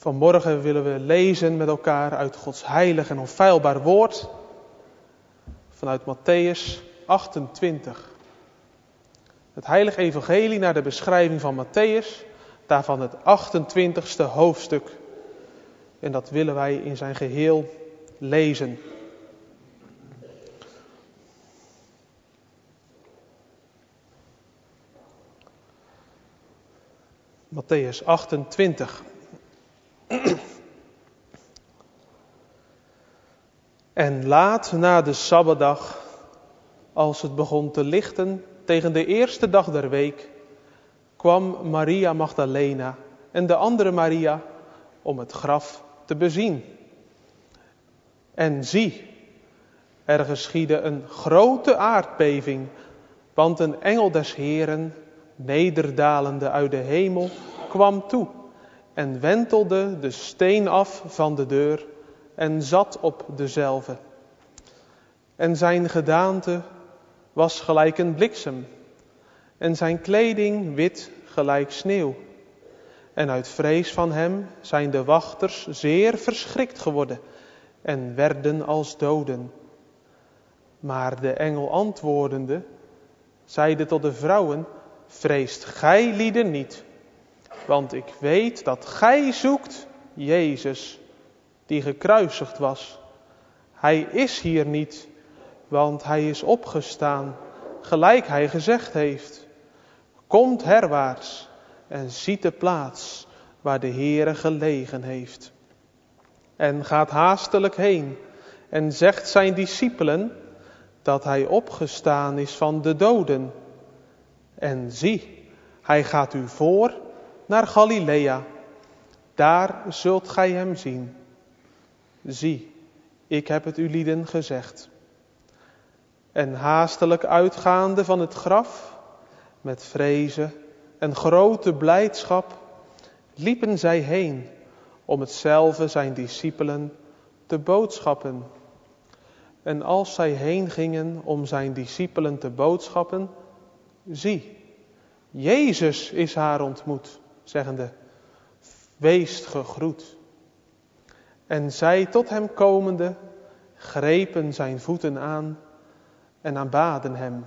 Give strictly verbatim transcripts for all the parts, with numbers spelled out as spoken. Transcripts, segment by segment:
Vanmorgen willen we lezen met elkaar uit Gods heilig en onfeilbaar woord vanuit Matthäus achtentwintig. Het heilige evangelie naar de beschrijving van Matthäus, daarvan het achtentwintigste hoofdstuk. En dat willen wij in zijn geheel lezen. Matthäus achtentwintig. En laat na de Sabbatdag, als het begon te lichten tegen de eerste dag der week, kwam Maria Magdalena en de andere Maria om het graf te bezien. En zie, er geschiedde een grote aardbeving, want een engel des Heeren, nederdalende uit de hemel, kwam toe en wentelde de steen af van de deur en zat op dezelve. En zijn gedaante was gelijk een bliksem, en zijn kleding wit gelijk sneeuw. En uit vrees van hem zijn de wachters zeer verschrikt geworden en werden als doden. Maar de engel antwoordende, zeide tot de vrouwen: vreest gij lieden niet, want ik weet dat gij zoekt Jezus, die gekruisigd was. Hij is hier niet, want hij is opgestaan, gelijk hij gezegd heeft. Komt herwaarts en ziet de plaats waar de Heere gelegen heeft. En gaat haastelijk heen en zegt zijn discipelen dat hij opgestaan is van de doden. En zie, hij gaat u voor naar Galilea. Daar zult gij hem zien. Zie, ik heb het u lieden gezegd. En haastelijk uitgaande van het graf, met vrezen en grote blijdschap, liepen zij heen om hetzelfde zijn discipelen te boodschappen. En als zij heen gingen om zijn discipelen te boodschappen, zie, Jezus is haar ontmoet, zeggende: weest gegroet. En zij tot hem komende, grepen zijn voeten aan en aanbaden hem.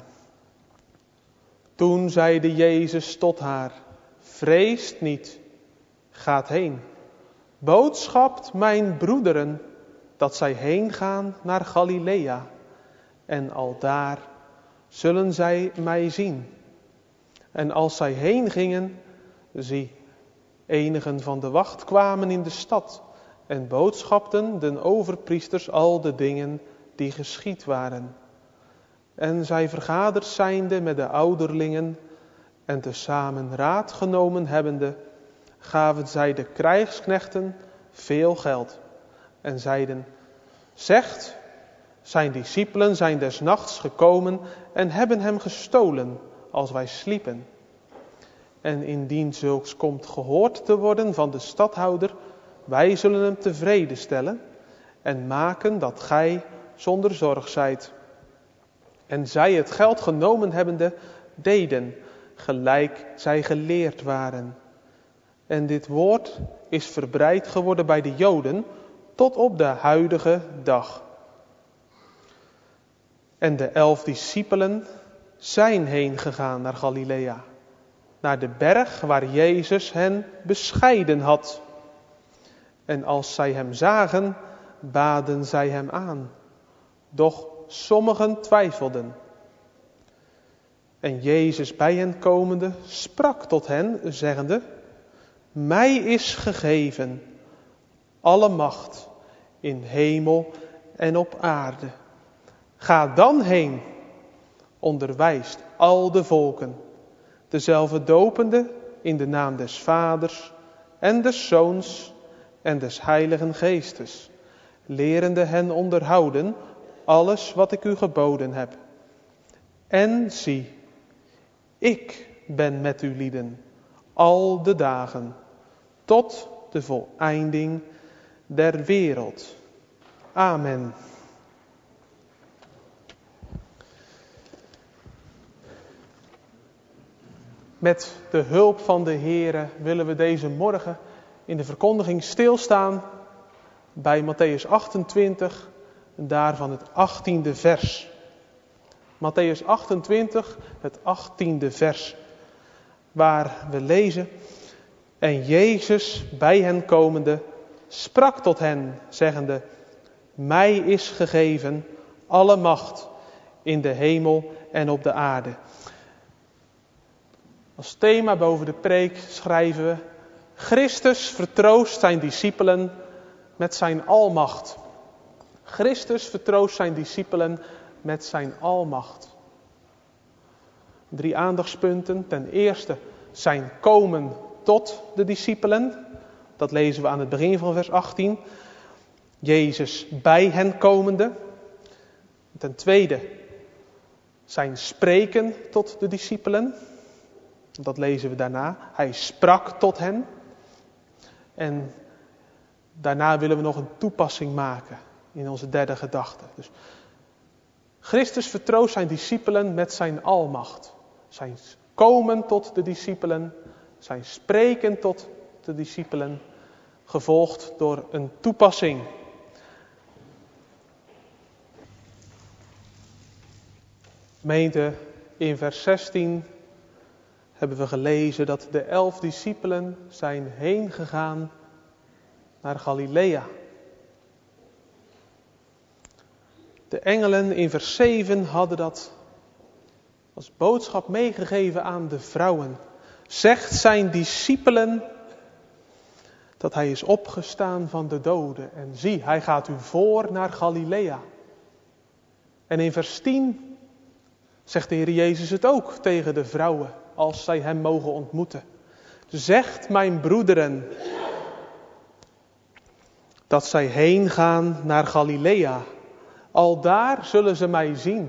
Toen zeide Jezus tot haar: vreest niet, gaat heen. Boodschapt mijn broederen dat zij heen gaan naar Galilea. En aldaar zullen zij mij zien. En als zij heen gingen, zie, enigen van de wacht kwamen in de stad en boodschapten den overpriesters al de dingen die geschied waren. En zij vergaderd zijnde met de ouderlingen en tezamen raad genomen hebbende, gaven zij de krijgsknechten veel geld en zeiden: zegt, zijn discipelen zijn des nachts gekomen en hebben hem gestolen als wij sliepen. En indien zulks komt gehoord te worden van de stadhouder, wij zullen hem tevreden stellen en maken dat gij zonder zorg zijt. En zij het geld genomen hebbende, deden gelijk zij geleerd waren. En dit woord is verbreid geworden bij de Joden tot op de huidige dag. En de elf discipelen zijn heen gegaan naar Galilea, naar de berg waar Jezus hen bescheiden had. En als zij hem zagen, baden zij hem aan. Doch sommigen twijfelden. En Jezus bij hen komende sprak tot hen, zeggende: mij is gegeven alle macht in hemel en op aarde. Ga dan heen, onderwijst al de volken, dezelfde dopende in de naam des Vaders en des Zoons en des Heiligen Geestes, lerende hen onderhouden alles wat ik u geboden heb. En zie, ik ben met u lieden al de dagen, tot de voleinding der wereld. Amen. Met de hulp van de Heere willen we deze morgen in de verkondiging stilstaan bij Mattheüs achtentwintig en daarvan het achttiende vers. Mattheüs achtentwintig, het achttiende vers, waar we lezen: En Jezus bij hen komende sprak tot hen, zeggende: Mij is gegeven alle macht in de hemel en op de aarde. Als thema boven de preek schrijven we: Christus vertroost zijn discipelen met zijn almacht. Christus vertroost zijn discipelen met zijn almacht. Drie aandachtspunten. Ten eerste zijn komen tot de discipelen. Dat lezen we aan het begin van vers achttien. Jezus bij hen komende. Ten tweede zijn spreken tot de discipelen. Dat lezen we daarna. Hij sprak tot hen. En daarna willen we nog een toepassing maken in onze derde gedachte. Dus Christus vertroost zijn discipelen met zijn almacht. Zijn komen tot de discipelen, zijn spreken tot de discipelen, gevolgd door een toepassing. Gemeente, in vers zestien hebben we gelezen dat de elf discipelen zijn heen gegaan naar Galilea. De engelen in vers zeven hadden dat als boodschap meegegeven aan de vrouwen. Zegt zijn discipelen dat hij is opgestaan van de doden. En zie, hij gaat u voor naar Galilea. En in vers tien zegt de Heer Jezus het ook tegen de vrouwen, als zij hem mogen ontmoeten. Zegt mijn broederen dat zij heen gaan naar Galilea. Aldaar zullen ze mij zien.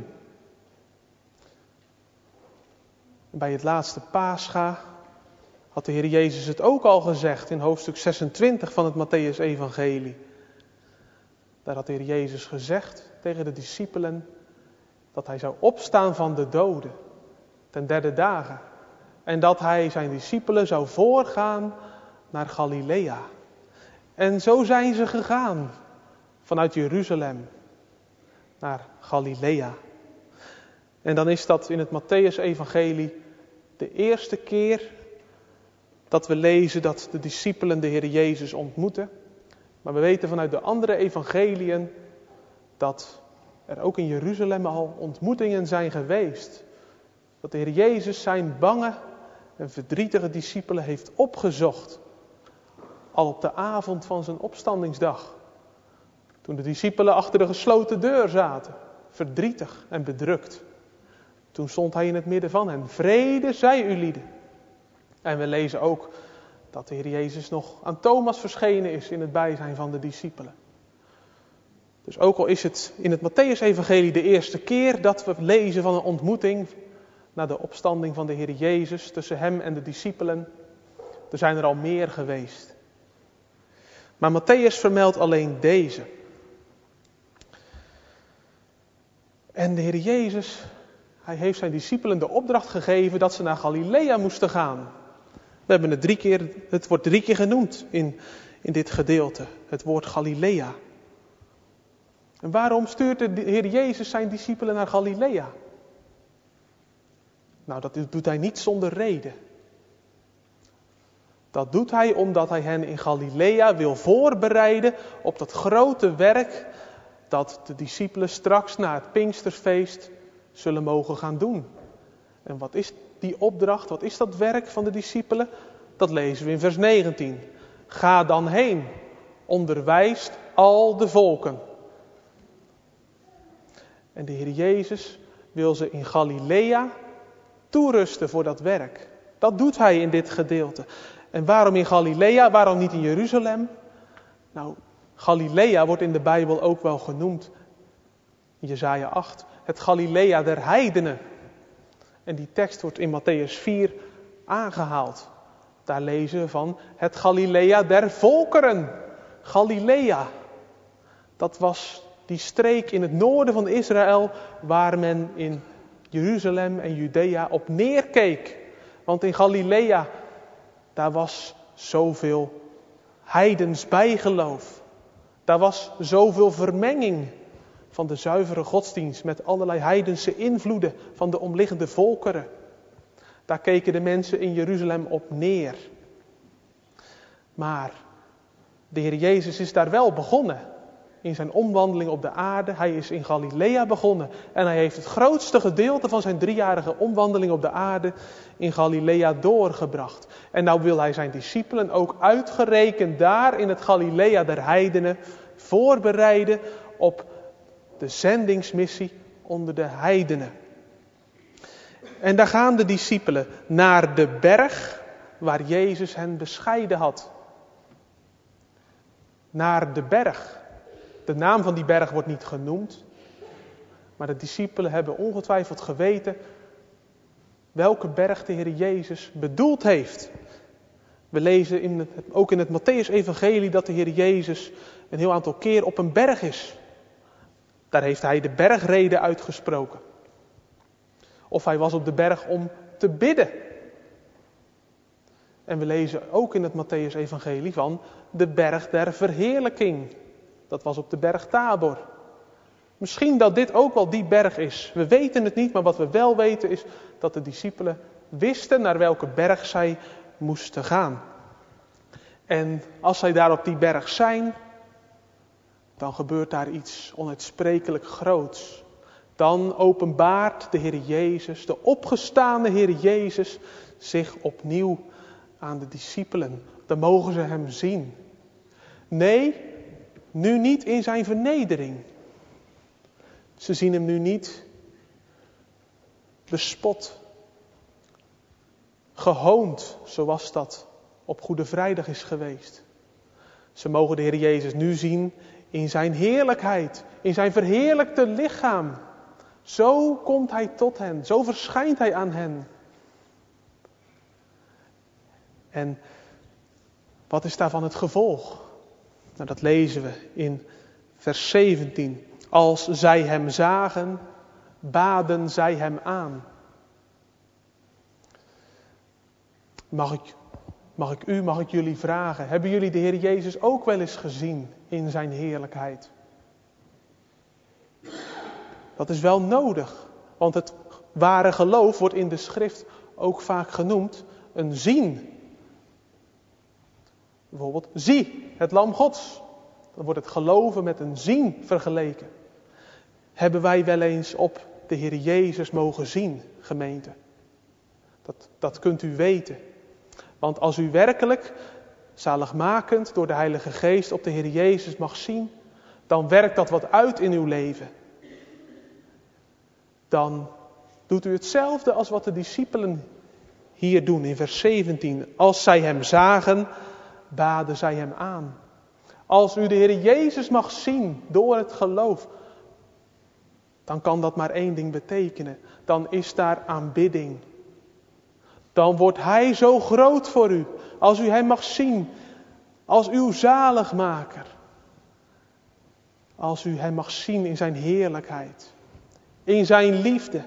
Bij het laatste Pascha had de Heer Jezus het ook al gezegd in hoofdstuk zesentwintig van het Mattheüs-evangelie. Daar had de Heer Jezus gezegd tegen de discipelen dat hij zou opstaan van de doden ten derde dagen. En dat hij zijn discipelen zou voorgaan naar Galilea. En zo zijn ze gegaan vanuit Jeruzalem naar Galilea. En dan is dat in het Mattheüs-evangelie de eerste keer dat we lezen dat de discipelen de Heer Jezus ontmoeten. Maar we weten vanuit de andere evangeliën dat er ook in Jeruzalem al ontmoetingen zijn geweest. Dat de Heer Jezus zijn bange en verdrietige discipelen heeft opgezocht. Al op de avond van zijn opstandingsdag. Toen de discipelen achter de gesloten deur zaten. Verdrietig en bedrukt. Toen stond hij in het midden van hen. Vrede zij u lieden. En we lezen ook dat de Heer Jezus nog aan Thomas verschenen is in het bijzijn van de discipelen. Dus ook al is het in het Mattheüs-evangelie de eerste keer dat we lezen van een ontmoeting na de opstanding van de Heer Jezus tussen hem en de discipelen. Er zijn er al meer geweest. Maar Mattheüs vermeldt alleen deze. En de Heer Jezus, hij heeft zijn discipelen de opdracht gegeven dat ze naar Galilea moesten gaan. We hebben het drie keer, het wordt drie keer genoemd in, in dit gedeelte. Het woord Galilea. En waarom stuurt de Heer Jezus zijn discipelen naar Galilea? Nou, dat doet hij niet zonder reden. Dat doet hij omdat hij hen in Galilea wil voorbereiden op dat grote werk dat de discipelen straks na het Pinksterfeest zullen mogen gaan doen. En wat is die opdracht, wat is dat werk van de discipelen? Dat lezen we in vers negentien. Ga dan heen, onderwijst al de volken. En de Heer Jezus wil ze in Galilea toerusten voor dat werk. Dat doet hij in dit gedeelte. En waarom in Galilea, waarom niet in Jeruzalem? Nou, Galilea wordt in de Bijbel ook wel genoemd. In Jesaja acht, het Galilea der heidenen. En die tekst wordt in Mattheüs vier aangehaald. Daar lezen we van het Galilea der volkeren. Galilea, dat was die streek in het noorden van Israël waar men in Jeruzalem en Judea op neerkeek. Want in Galilea, daar was zoveel heidens bijgeloof. Daar was zoveel vermenging van de zuivere godsdienst met allerlei heidense invloeden van de omliggende volkeren. Daar keken de mensen in Jeruzalem op neer. Maar de Heer Jezus is daar wel begonnen. In zijn omwandeling op de aarde. Hij is in Galilea begonnen. En hij heeft het grootste gedeelte van zijn driejarige omwandeling op de aarde in Galilea doorgebracht. En nou wil hij zijn discipelen ook uitgerekend daar in het Galilea der heidenen voorbereiden op de zendingsmissie onder de heidenen. En daar gaan de discipelen naar de berg waar Jezus hen bescheiden had. Naar de berg. De naam van die berg wordt niet genoemd. Maar de discipelen hebben ongetwijfeld geweten welke berg de Heer Jezus bedoeld heeft. We lezen in het, ook in het Mattheüs-evangelie dat de Heer Jezus een heel aantal keer op een berg is. Daar heeft hij de bergrede uitgesproken. Of hij was op de berg om te bidden. En we lezen ook in het Mattheüs-evangelie van de berg der verheerlijking. Dat was op de berg Tabor. Misschien dat dit ook wel die berg is. We weten het niet, maar wat we wel weten is dat de discipelen wisten naar welke berg zij moesten gaan. En als zij daar op die berg zijn, dan gebeurt daar iets onuitsprekelijk groots. Dan openbaart de Heer Jezus, de opgestane Heer Jezus, zich opnieuw aan de discipelen. Dan mogen ze hem zien. Nee, nu niet in zijn vernedering. Ze zien hem nu niet bespot, gehoond, zoals dat op Goede Vrijdag is geweest. Ze mogen de Heer Jezus nu zien in zijn heerlijkheid, in zijn verheerlijkte lichaam. Zo komt hij tot hen, zo verschijnt hij aan hen. En wat is daarvan het gevolg? Nou, dat lezen we in vers zeventien. Als zij hem zagen, baden zij hem aan. Mag ik, mag ik u, mag ik jullie vragen, hebben jullie de Heer Jezus ook wel eens gezien in zijn heerlijkheid? Dat is wel nodig, want het ware geloof wordt in de schrift ook vaak genoemd een zien. Bijvoorbeeld, zie het lam Gods. Dan wordt het geloven met een zien vergeleken. Hebben wij wel eens op de Heer Jezus mogen zien, gemeente? Dat, dat kunt u weten. Want als u werkelijk, zaligmakend door de Heilige Geest op de Heer Jezus mag zien, dan werkt dat wat uit in uw leven. Dan doet u hetzelfde als wat de discipelen hier doen in vers zeventien. Als zij hem zagen, baden zij hem aan. Als u de Heer Jezus mag zien door het geloof, dan kan dat maar één ding betekenen. Dan is daar aanbidding. Dan wordt hij zo groot voor u. Als u hem mag zien als uw zaligmaker. Als u hem mag zien in zijn heerlijkheid. In zijn liefde.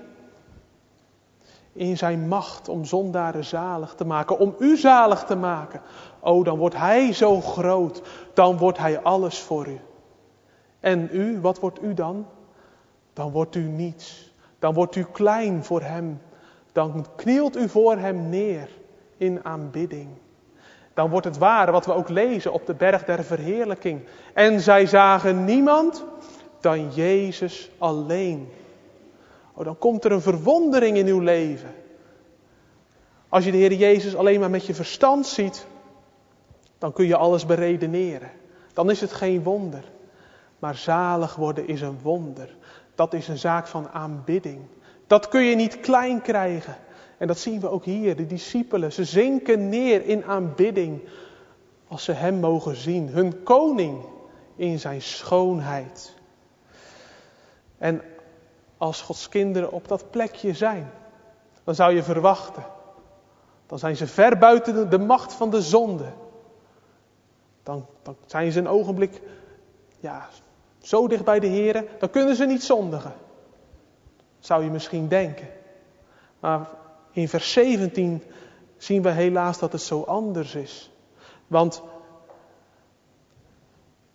In zijn macht om zondaren zalig te maken. Om u zalig te maken. O, dan wordt hij zo groot. Dan wordt hij alles voor u. En u, wat wordt u dan? Dan wordt u niets. Dan wordt u klein voor hem. Dan knielt u voor hem neer in aanbidding. Dan wordt het waar wat we ook lezen op de berg der verheerlijking. En zij zagen niemand dan Jezus alleen. Oh, dan komt er een verwondering in uw leven. Als je de Heer Jezus alleen maar met je verstand ziet, dan kun je alles beredeneren. Dan is het geen wonder. Maar zalig worden is een wonder. Dat is een zaak van aanbidding. Dat kun je niet klein krijgen. En dat zien we ook hier. De discipelen, ze zinken neer in aanbidding. Als ze hem mogen zien. Hun koning in zijn schoonheid. En als Gods kinderen op dat plekje zijn, dan zou je verwachten. Dan zijn ze ver buiten de macht van de zonde. Dan, dan zijn ze een ogenblik ja, zo dicht bij de Heer, dan kunnen ze niet zondigen. Zou je misschien denken. Maar in vers zeventien zien we helaas dat het zo anders is. Want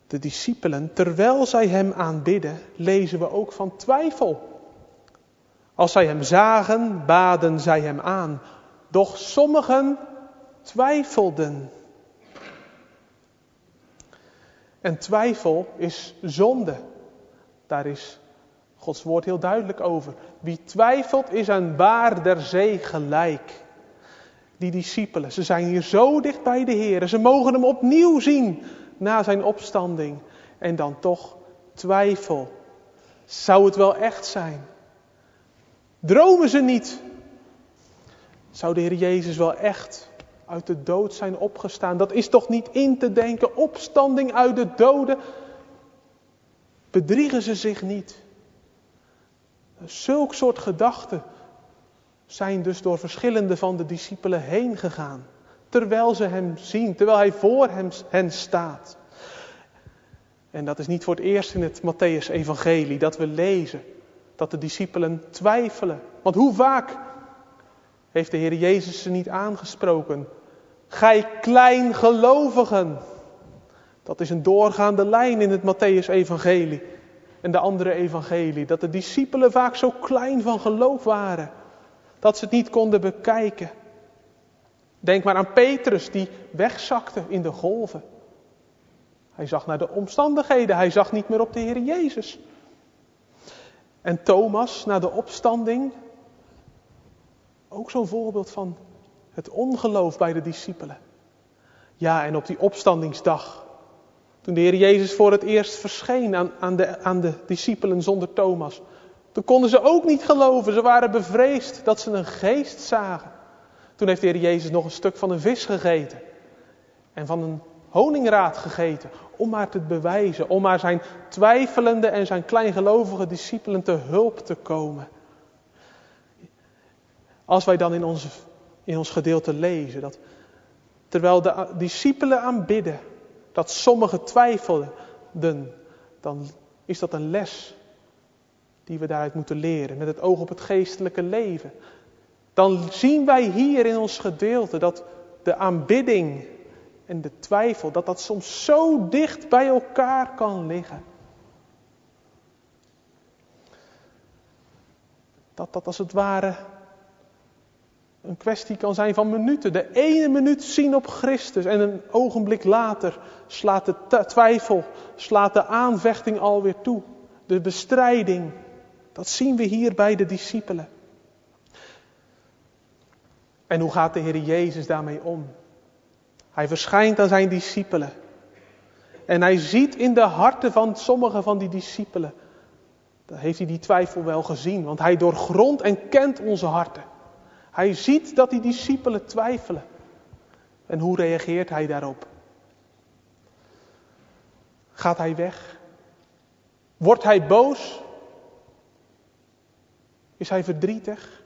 de discipelen, terwijl zij hem aanbidden, lezen we ook van twijfel. Als zij hem zagen, baden zij hem aan. Doch sommigen twijfelden. En twijfel is zonde. Daar is Gods woord heel duidelijk over. Wie twijfelt is aan baar der zee gelijk. Die discipelen, ze zijn hier zo dicht bij de Heer. Ze mogen hem opnieuw zien na zijn opstanding. En dan toch twijfel. Zou het wel echt zijn? Dromen ze niet? Zou de Heer Jezus wel echt uit de dood zijn opgestaan? Dat is toch niet in te denken? Opstanding uit de doden. Bedriegen ze zich niet? Zulk soort gedachten zijn dus door verschillende van de discipelen heen gegaan. Terwijl ze hem zien, terwijl hij voor hem, hen staat. En dat is niet voor het eerst in het Mattheüs-evangelie dat we lezen dat de discipelen twijfelen. Want hoe vaak heeft de Heer Jezus ze niet aangesproken? Gij kleingelovigen. Dat is een doorgaande lijn in het Mattheüs-evangelie en de andere evangelie. Dat de discipelen vaak zo klein van geloof waren. Dat ze het niet konden bekijken. Denk maar aan Petrus die wegzakte in de golven. Hij zag naar de omstandigheden. Hij zag niet meer op de Heer Jezus. En Thomas na de opstanding. Ook zo'n voorbeeld van het ongeloof bij de discipelen. Ja, en op die opstandingsdag. Toen de Heer Jezus voor het eerst verscheen aan, aan, de, aan de discipelen zonder Thomas. Toen konden ze ook niet geloven. Ze waren bevreesd dat ze een geest zagen. Toen heeft de Heer Jezus nog een stuk van een vis gegeten. En van een honingraad gegeten. Om maar te bewijzen. Om maar zijn twijfelende en zijn kleingelovige discipelen te hulp te komen. Als wij dan in ons, in ons gedeelte lezen. Dat terwijl de discipelen aanbidden. Dat sommigen twijfelden. Dan is dat een les die we daaruit moeten leren. Met het oog op het geestelijke leven. Dan zien wij hier in ons gedeelte dat de aanbidding en de twijfel, dat dat soms zo dicht bij elkaar kan liggen. Dat dat als het ware een kwestie kan zijn van minuten. De ene minuut zien op Christus en een ogenblik later slaat de twijfel, slaat de aanvechting alweer toe. De bestrijding, dat zien we hier bij de discipelen. En hoe gaat de Heer Jezus daarmee om? Hij verschijnt aan zijn discipelen. En hij ziet in de harten van sommige van die discipelen. Dan heeft hij die twijfel wel gezien. Want hij doorgrondt en kent onze harten. Hij ziet dat die discipelen twijfelen. En hoe reageert hij daarop? Gaat hij weg? Wordt hij boos? Is hij verdrietig?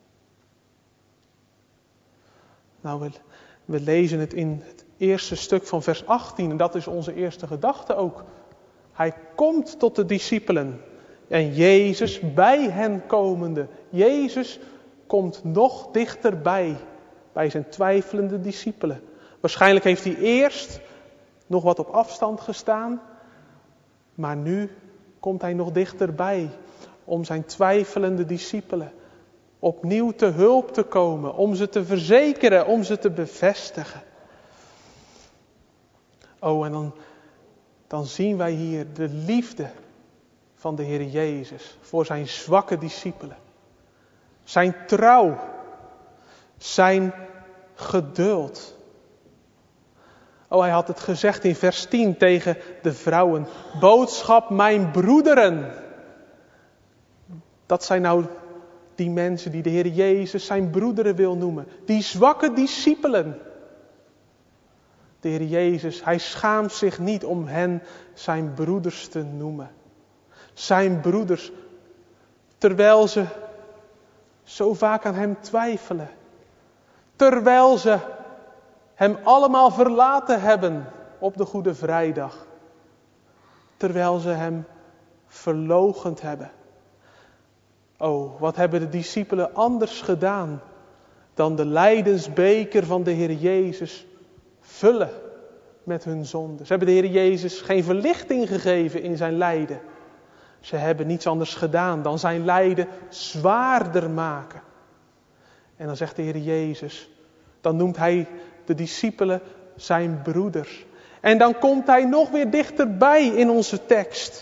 Nou, we, we lezen het in het eerste stuk van vers achttien. En dat is onze eerste gedachte ook. Hij komt tot de discipelen. En Jezus bij hen komende. Jezus komt nog dichterbij. Bij zijn twijfelende discipelen. Waarschijnlijk heeft hij eerst nog wat op afstand gestaan. Maar nu komt hij nog dichterbij. Om zijn twijfelende discipelen opnieuw te hulp te komen. Om ze te verzekeren. Om ze te bevestigen. Oh, en dan, dan zien wij hier de liefde van de Heer Jezus. Voor zijn zwakke discipelen. Zijn trouw. Zijn geduld. Oh, hij had het gezegd in vers tien tegen de vrouwen. Boodschap mijn broederen. Dat zijn nou die mensen die de Heer Jezus zijn broederen wil noemen. Die zwakke discipelen. De Heer Jezus, hij schaamt zich niet om hen zijn broeders te noemen. Zijn broeders, terwijl ze zo vaak aan hem twijfelen. Terwijl ze hem allemaal verlaten hebben op de Goede Vrijdag. Terwijl ze hem verloochend hebben. Oh, wat hebben de discipelen anders gedaan dan de lijdensbeker van de Heer Jezus vullen met hun zonde. Ze hebben de Heer Jezus geen verlichting gegeven in zijn lijden. Ze hebben niets anders gedaan dan zijn lijden zwaarder maken. En dan zegt de Heer Jezus, dan noemt hij de discipelen zijn broeders. En dan komt hij nog weer dichterbij in onze tekst.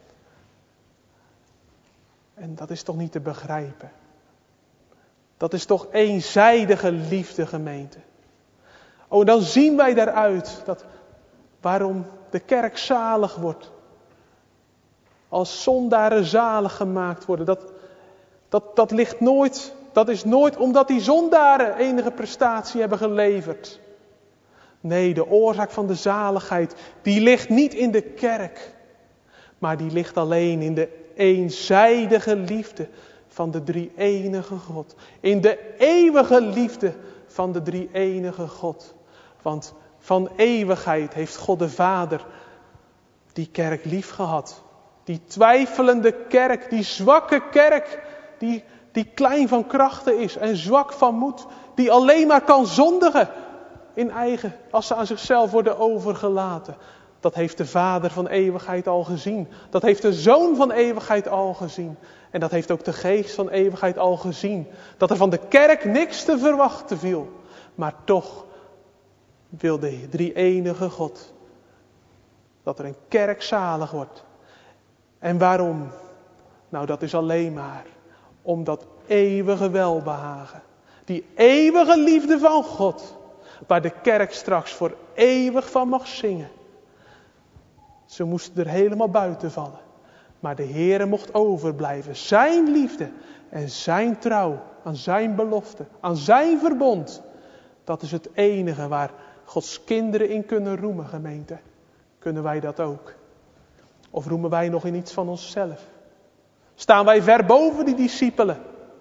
En dat is toch niet te begrijpen. Dat is toch eenzijdige liefde, gemeente. Oh, dan zien wij daaruit dat waarom de kerk zalig wordt. Als zondaren zalig gemaakt worden. Dat, dat, dat ligt nooit, dat is nooit omdat die zondaren enige prestatie hebben geleverd. Nee, de oorzaak van de zaligheid, die ligt niet in de kerk. Maar die ligt alleen in de eenzijdige liefde van de drie-enige God. In de eeuwige liefde van de drie-enige God. Want van eeuwigheid heeft God de Vader die kerk lief gehad. Die twijfelende kerk, die zwakke kerk, die, die klein van krachten is en zwak van moed. Die alleen maar kan zondigen in eigen, als ze aan zichzelf worden overgelaten. Dat heeft de Vader van eeuwigheid al gezien. Dat heeft de Zoon van eeuwigheid al gezien. En dat heeft ook de Geest van eeuwigheid al gezien. Dat er van de kerk niks te verwachten viel. Maar toch wil de drie-enige God dat er een kerk zalig wordt. En waarom? Nou, dat is alleen maar om dat eeuwige welbehagen. Die eeuwige liefde van God. Waar de kerk straks voor eeuwig van mag zingen. Ze moesten er helemaal buiten vallen. Maar de Heere mocht overblijven. Zijn liefde en zijn trouw aan zijn belofte, aan zijn verbond. Dat is het enige waar Gods kinderen in kunnen roemen, gemeente. Kunnen wij dat ook? Of roemen wij nog in iets van onszelf? Staan wij ver boven die discipelen?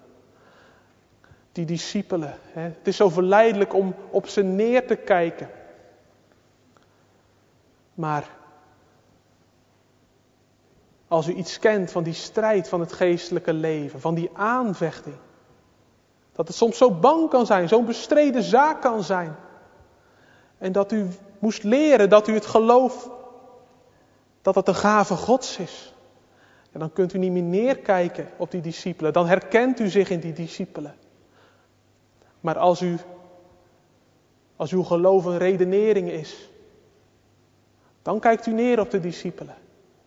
Die discipelen, hè? Het is zo verleidelijk om op ze neer te kijken. Maar als u iets kent van die strijd van het geestelijke leven, van die aanvechting. Dat het soms zo bang kan zijn, zo'n bestreden zaak kan zijn. En dat u moest leren dat u het geloof, dat het een gave Gods is. En dan kunt u niet meer neerkijken op die discipelen. Dan herkent u zich in die discipelen. Maar als u, als uw geloof een redenering is, dan kijkt u neer op de discipelen.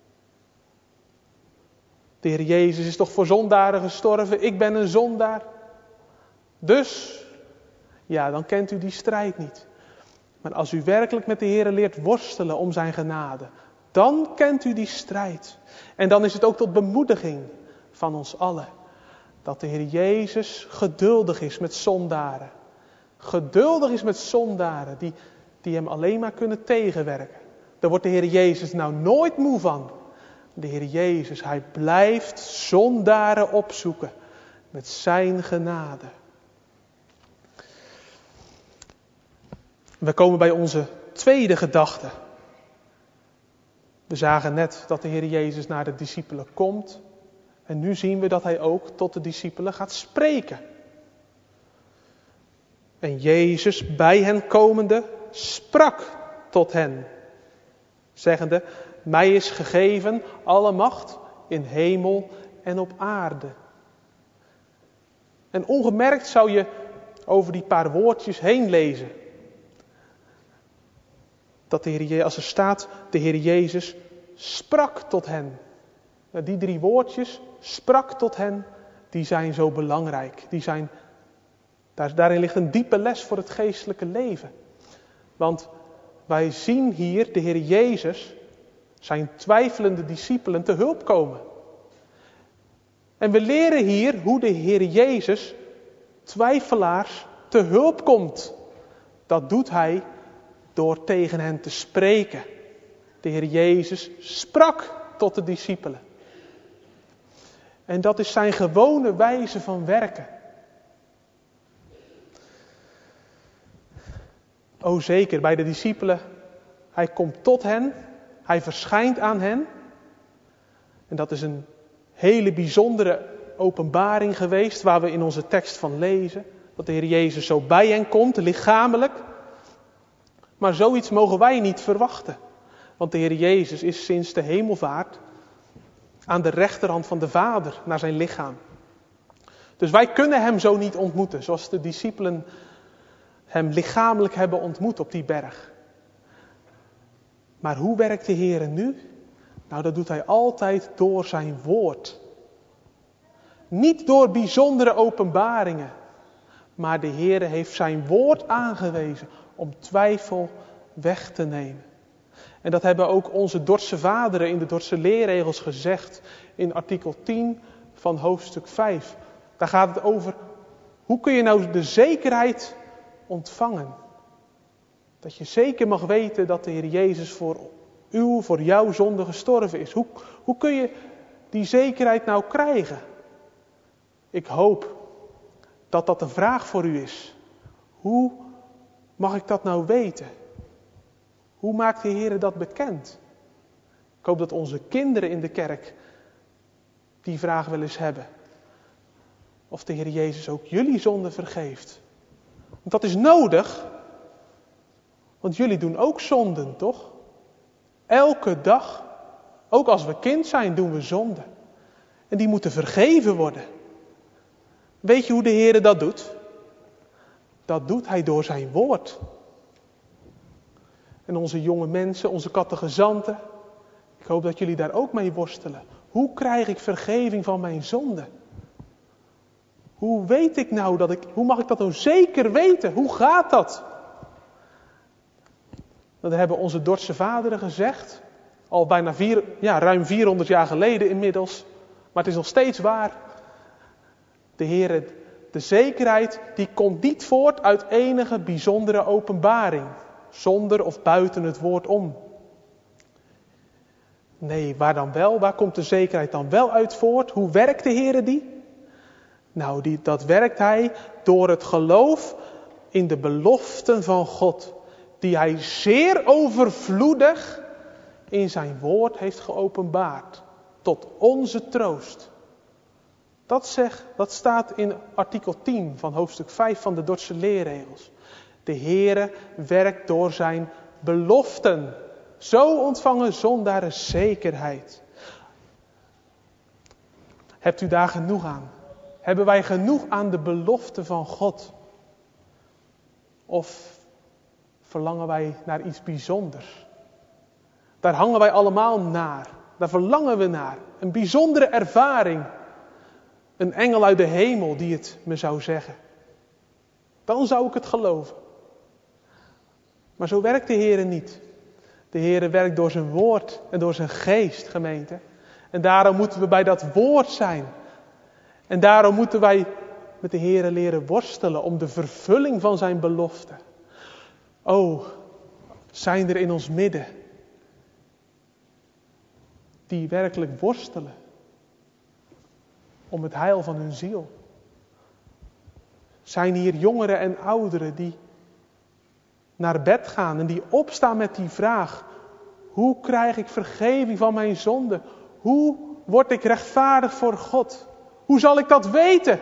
De Heer Jezus is toch voor zondaren gestorven? Ik ben een zondaar. Dus, ja, dan kent u die strijd niet. Maar als u werkelijk met de Heer leert worstelen om zijn genade, dan kent u die strijd. En dan is het ook tot bemoediging van ons allen. Dat de Heer Jezus geduldig is met zondaren. Geduldig is met zondaren die, die hem alleen maar kunnen tegenwerken. Daar wordt de Heer Jezus nou nooit moe van. De Heer Jezus, hij blijft zondaren opzoeken met zijn genade. We komen bij onze tweede gedachte. We zagen net dat de Heer Jezus naar de discipelen komt. En nu zien we dat hij ook tot de discipelen gaat spreken. En Jezus, bij hen komende, sprak tot hen, zeggende: mij is gegeven alle macht in hemel en op aarde. En ongemerkt zou je over die paar woordjes heen lezen. Dat de Heer, als er staat, de Heer Jezus sprak tot hen. Die drie woordjes, sprak tot hen, die zijn zo belangrijk. Die zijn, daar, daarin ligt een diepe les voor het geestelijke leven. Want wij zien hier de Heer Jezus zijn twijfelende discipelen te hulp komen. En we leren hier hoe de Heer Jezus twijfelaars te hulp komt. Dat doet hij door tegen hen te spreken. De Heer Jezus sprak tot de discipelen. En dat is zijn gewone wijze van werken. O zeker, bij de discipelen, hij komt tot hen, hij verschijnt aan hen. En dat is een hele bijzondere openbaring geweest, waar we in onze tekst van lezen. Dat de Heer Jezus zo bij hen komt, lichamelijk. Maar zoiets mogen wij niet verwachten. Want de Heer Jezus is sinds de hemelvaart aan de rechterhand van de Vader naar zijn lichaam. Dus wij kunnen hem zo niet ontmoeten, zoals de discipelen hem lichamelijk hebben ontmoet op die berg. Maar hoe werkt de Heer nu? Nou, dat doet hij altijd door zijn woord. Niet door bijzondere openbaringen. Maar de Heer heeft zijn woord aangewezen om twijfel weg te nemen. En dat hebben ook onze Dordtse vaderen in de Dordtse leerregels gezegd. In artikel tien van hoofdstuk vijf. Daar gaat het over, hoe kun je nou de zekerheid ontvangen? Dat je zeker mag weten dat de Heer Jezus voor uw, voor jouw zonde gestorven is. Hoe, hoe kun je die zekerheid nou krijgen? Ik hoop dat dat een vraag voor u is. Hoe mag ik dat nou weten? Hoe maakt de Heer dat bekend? Ik hoop dat onze kinderen in de kerk die vraag wel eens hebben. Of de Heer Jezus ook jullie zonde vergeeft. Want dat is nodig. Want jullie doen ook zonden, toch? Elke dag, ook als we kind zijn, doen we zonden. En die moeten vergeven worden. Weet je hoe de Heer dat doet? Dat doet hij door zijn woord. En onze jonge mensen, onze catechizanten, ik hoop dat jullie daar ook mee worstelen. Hoe krijg ik vergeving van mijn zonde? Hoe weet ik nou dat ik, hoe mag ik dat nou zeker weten? Hoe gaat dat? Dat hebben onze Dordtse vaderen gezegd, al bijna vier, ja, ruim vierhonderd jaar geleden inmiddels. Maar het is nog steeds waar. De Heer, de zekerheid, die komt niet voort uit enige bijzondere openbaring. Zonder of buiten het woord om. Nee, waar dan wel? Waar komt de zekerheid dan wel uit voort? Hoe werkt de Heer die? Nou, die, dat werkt hij door het geloof in de beloften van God. Die hij zeer overvloedig in zijn woord heeft geopenbaard. Tot onze troost. Dat, zegt, dat staat in artikel tien van hoofdstuk vijf van de Dordtse leerregels. De Heere werkt door zijn beloften. Zo ontvangen zondaren zekerheid. Hebt u daar genoeg aan? Hebben wij genoeg aan de belofte van God? Of verlangen wij naar iets bijzonders? Daar hangen wij allemaal naar. Daar verlangen we naar. Een bijzondere ervaring. Een engel uit de hemel die het me zou zeggen. Dan zou ik het geloven. Maar zo werkt de Heer niet. De Heer werkt door zijn woord en door zijn geest, gemeente. En daarom moeten we bij dat woord zijn. En daarom moeten wij met de Heer leren worstelen om de vervulling van zijn belofte. Oh, zijn er in ons midden die werkelijk worstelen om het heil van hun ziel? Zijn hier jongeren en ouderen die naar bed gaan en die opstaan met die vraag: hoe krijg ik vergeving van mijn zonde? Hoe word ik rechtvaardig voor God? Hoe zal ik dat weten?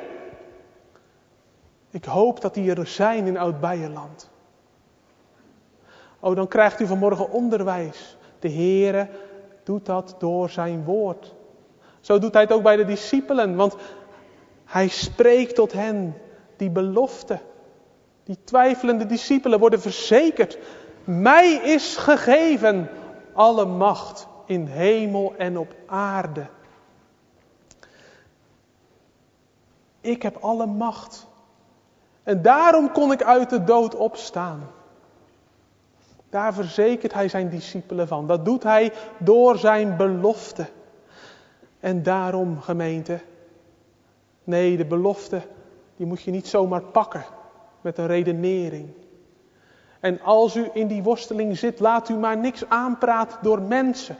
Ik hoop dat die er zijn in Oud-Beierland. Oh, dan krijgt u vanmorgen onderwijs. De Heere doet dat door zijn woord. Zo doet hij het ook bij de discipelen, want hij spreekt tot hen die belofte. Die twijfelende discipelen worden verzekerd. Mij is gegeven alle macht in hemel en op aarde. Ik heb alle macht. En daarom kon ik uit de dood opstaan. Daar verzekert hij zijn discipelen van. Dat doet hij door zijn belofte. En daarom, gemeente, nee, de belofte, die moet je niet zomaar pakken met een redenering. En als u in die worsteling zit, laat u maar niks aanpraten door mensen.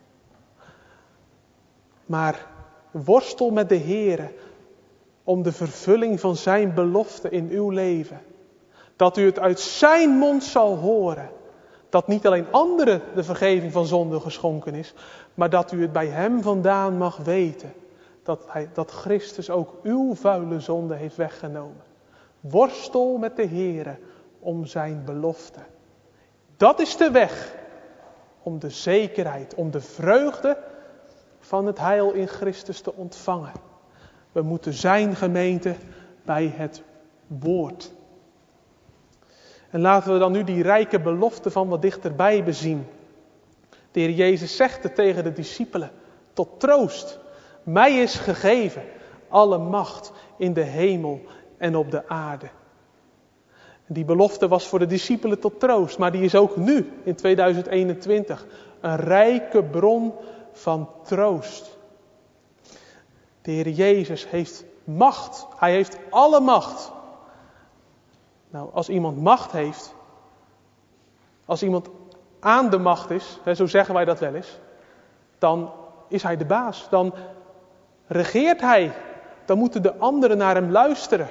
Maar worstel met de Heere om de vervulling van zijn belofte in uw leven. Dat u het uit zijn mond zal horen. Dat niet alleen anderen de vergeving van zonde geschonken is, maar dat u het bij hem vandaan mag weten. Dat, hij, dat Christus ook uw vuile zonde heeft weggenomen. Worstel met de Heere om zijn belofte. Dat is de weg om de zekerheid, om de vreugde van het heil in Christus te ontvangen. We moeten zijn gemeente bij het woord. En laten we dan nu die rijke belofte van wat dichterbij bezien. De Heer Jezus zegt het tegen de discipelen, tot troost. Mij is gegeven alle macht in de hemel en op de aarde. En die belofte was voor de discipelen tot troost, maar die is ook nu in tweeduizend eenentwintig een rijke bron van troost. De Heer Jezus heeft macht. Hij heeft alle macht. Nou, als iemand macht heeft, als iemand aan de macht is, hè, zo zeggen wij dat wel eens, dan is hij de baas. Dan regeert hij. Dan moeten de anderen naar hem luisteren.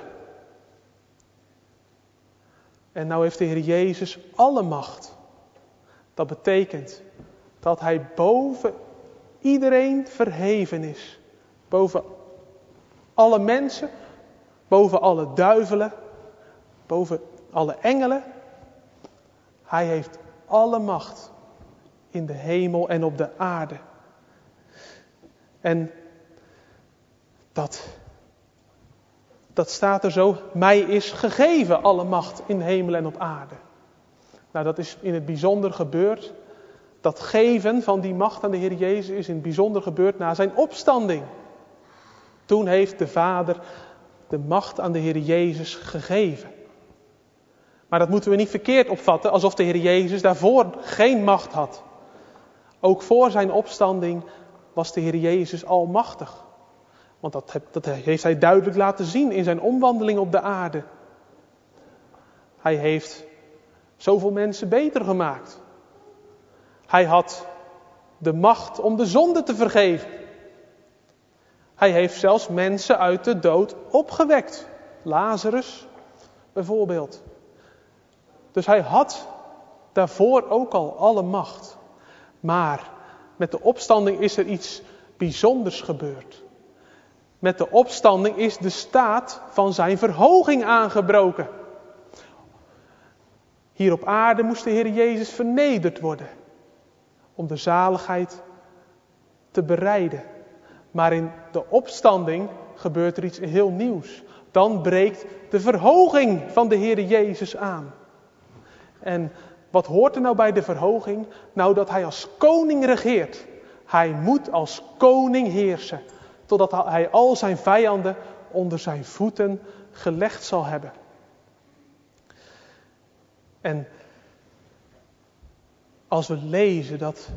En nou heeft de Heer Jezus alle macht. Dat betekent dat hij boven iedereen verheven is. Boven alle mensen, boven alle duivelen, boven alle engelen. Hij heeft alle macht in de hemel en op de aarde. En dat, dat staat er zo, mij is gegeven alle macht in hemel en op aarde. Nou, dat is in het bijzonder gebeurd. Dat geven van die macht aan de Heer Jezus is in het bijzonder gebeurd na zijn opstanding. Toen heeft de Vader de macht aan de Heer Jezus gegeven. Maar dat moeten we niet verkeerd opvatten, alsof de Heer Jezus daarvoor geen macht had. Ook voor zijn opstanding was de Heer Jezus almachtig. Want dat, dat heeft hij duidelijk laten zien in zijn omwandeling op de aarde. Hij heeft zoveel mensen beter gemaakt. Hij had de macht om de zonde te vergeven. Hij heeft zelfs mensen uit de dood opgewekt. Lazarus bijvoorbeeld. Dus hij had daarvoor ook al alle macht. Maar met de opstanding is er iets bijzonders gebeurd. Met de opstanding is de staat van zijn verhoging aangebroken. Hier op aarde moest de Heer Jezus vernederd worden. Om de zaligheid te bereiden. Maar in de opstanding gebeurt er iets heel nieuws. Dan breekt de verhoging van de Heer Jezus aan. En wat hoort er nou bij de verhoging? Nou, dat hij als koning regeert. Hij moet als koning heersen. Totdat hij al zijn vijanden onder zijn voeten gelegd zal hebben. En als we lezen dat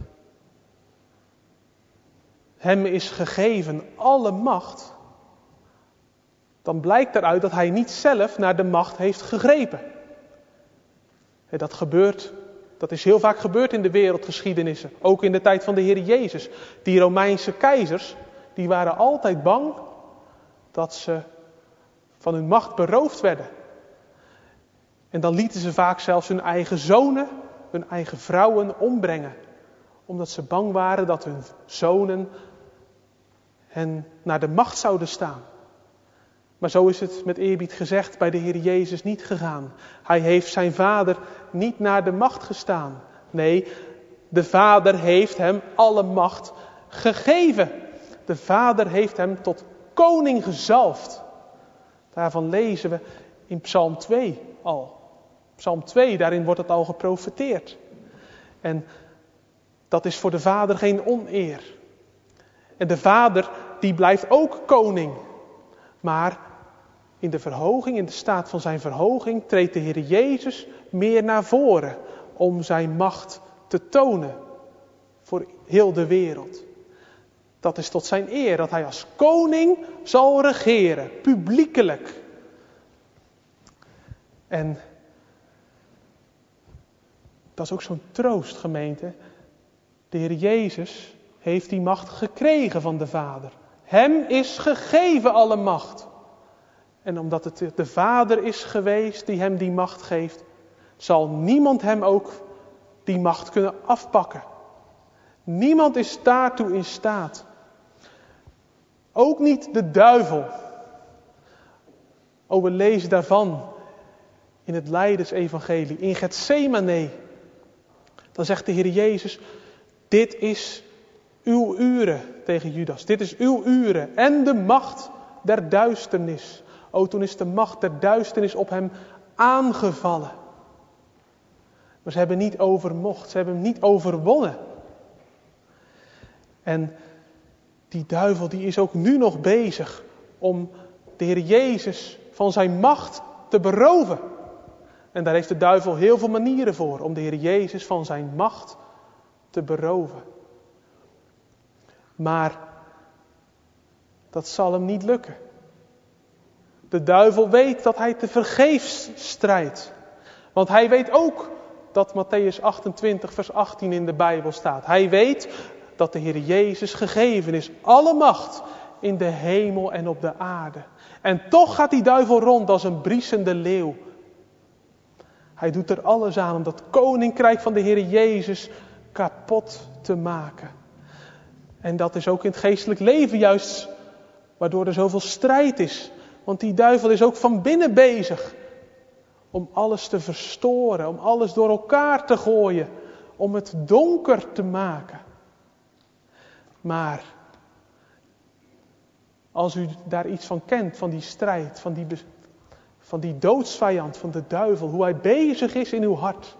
hem is gegeven alle macht, dan blijkt eruit dat hij niet zelf naar de macht heeft gegrepen. Dat gebeurt, dat is heel vaak gebeurd in de wereldgeschiedenissen, ook in de tijd van de Heer Jezus. Die Romeinse keizers, die waren altijd bang dat ze van hun macht beroofd werden. En dan lieten ze vaak zelfs hun eigen zonen, hun eigen vrouwen ombrengen. Omdat ze bang waren dat hun zonen hen naar de macht zouden staan. Maar zo is het met eerbied gezegd bij de Heer Jezus niet gegaan. Hij heeft zijn Vader niet naar de macht gestaan. Nee, de Vader heeft hem alle macht gegeven. De Vader heeft hem tot koning gezalfd. Daarvan lezen we in Psalm twee al. Psalm twee, daarin wordt het al geprofeteerd. En dat is voor de Vader geen oneer. En de Vader die blijft ook koning. Maar in de verhoging, in de staat van zijn verhoging, treedt de Heer Jezus meer naar voren om zijn macht te tonen voor heel de wereld. Dat is tot zijn eer, dat hij als koning zal regeren, publiekelijk. En dat is ook zo'n troost, gemeente. De Heer Jezus heeft die macht gekregen van de Vader. Hem is gegeven alle macht. En omdat het de Vader is geweest die hem die macht geeft, zal niemand hem ook die macht kunnen afpakken. Niemand is daartoe in staat. Ook niet de duivel. Oh, we lezen daarvan in het Lijdensevangelie, in Getsemane, Dan zegt de Heer Jezus, dit is uw uren tegen Judas. Dit is uw uren en de macht der duisternis. O, toen is de macht der duisternis op hem aangevallen. Maar ze hebben niet overmocht, ze hebben hem niet overwonnen. En die duivel die is ook nu nog bezig om de Heer Jezus van zijn macht te beroven. En daar heeft de duivel heel veel manieren voor om de Heer Jezus van zijn macht te beroven. Maar dat zal hem niet lukken. De duivel weet dat hij te vergeefs strijdt. Want hij weet ook dat Mattheüs achtentwintig vers achttien in de Bijbel staat. Hij weet dat de Heer Jezus gegeven is alle macht in de hemel en op de aarde. En toch gaat die duivel rond als een briesende leeuw. Hij doet er alles aan om dat koninkrijk van de Heer Jezus kapot te maken. En dat is ook in het geestelijk leven juist waardoor er zoveel strijd is. Want die duivel is ook van binnen bezig om alles te verstoren, om alles door elkaar te gooien, om het donker te maken. Maar als u daar iets van kent, van die strijd, van die, van die doodsvijand, van de duivel, hoe hij bezig is in uw hart,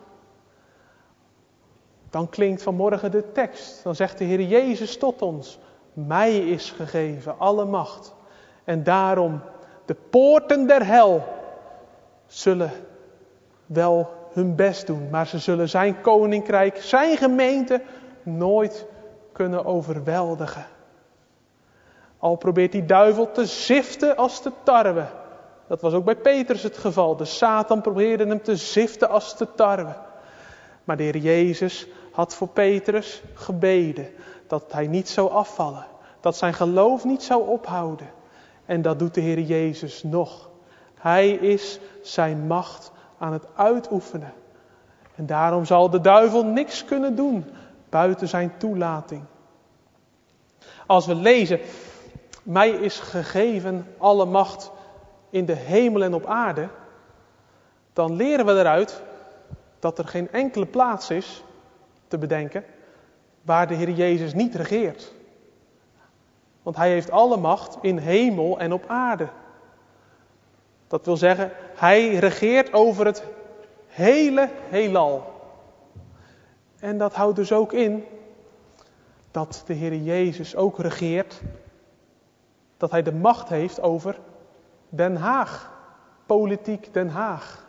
dan klinkt vanmorgen de tekst. Dan zegt de Heer Jezus tot ons, mij is gegeven alle macht. En daarom, de poorten der hel zullen wel hun best doen, maar ze zullen zijn koninkrijk, zijn gemeente nooit kunnen overweldigen. Al probeert die duivel te ziften als de tarwe. Dat was ook bij Petrus het geval. De Satan probeerde hem te ziften als de tarwe. Maar de Heer Jezus had voor Petrus gebeden dat hij niet zou afvallen. Dat zijn geloof niet zou ophouden. En dat doet de Heer Jezus nog. Hij is zijn macht aan het uitoefenen. En daarom zal de duivel niks kunnen doen buiten zijn toelating. Als we lezen, mij is gegeven alle macht in de hemel en op aarde, dan leren we eruit dat er geen enkele plaats is te bedenken waar de Heer Jezus niet regeert. Want hij heeft alle macht in hemel en op aarde. Dat wil zeggen, hij regeert over het hele heelal. En dat houdt dus ook in dat de Heer Jezus ook regeert, dat hij de macht heeft over Den Haag, politiek Den Haag.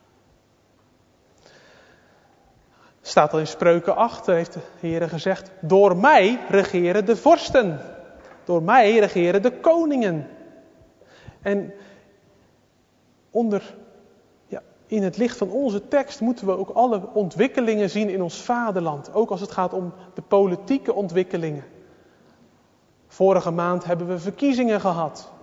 Staat al in Spreuken acht, heeft de Heer gezegd, door mij regeren de vorsten, door mij regeren de koningen. En onder, ja, in het licht van onze tekst moeten we ook alle ontwikkelingen zien in ons vaderland. Ook als het gaat om de politieke ontwikkelingen. Vorige maand hebben we verkiezingen gehad.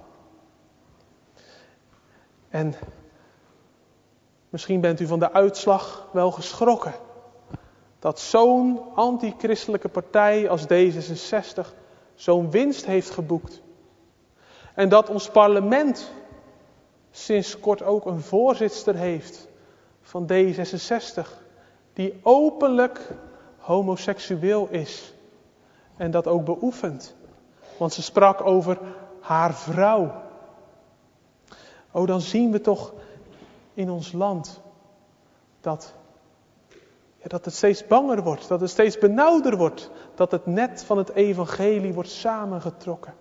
En misschien bent u van de uitslag wel geschrokken. Dat zo'n antichristelijke partij als D zesenzestig zo'n winst heeft geboekt. En dat ons parlement sinds kort ook een voorzitster heeft van D zesenzestig. Die openlijk homoseksueel is. En dat ook beoefent. Want ze sprak over haar vrouw. Oh, dan zien we toch in ons land dat, ja, dat het steeds banger wordt. Dat het steeds benauwder wordt. Dat het net van het evangelie wordt samengetrokken.